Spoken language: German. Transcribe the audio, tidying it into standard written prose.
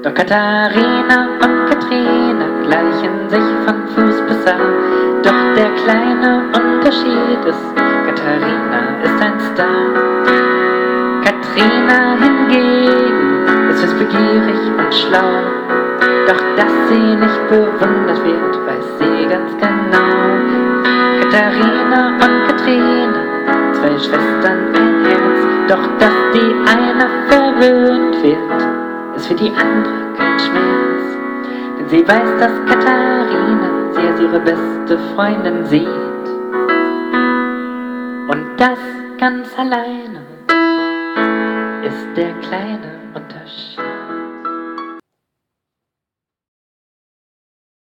Doch Katharina und Katrine gleichen sich von Fuß bis Haar. Doch der kleine Unterschied ist, Katharina ist ein Star. Katrina hingegen ist wissbegierig und schlau. Doch dass sie nicht bewundert wird, weiß sie ganz genau. Katharina und Katrine, zwei Schwestern, ein Herz. Doch dass die eine verwöhnt wird, ist für die andere kein Schmerz. Denn sie weiß, dass Katharina sie als ihre beste Freundin sieht. Und das ganz alleine ist der kleine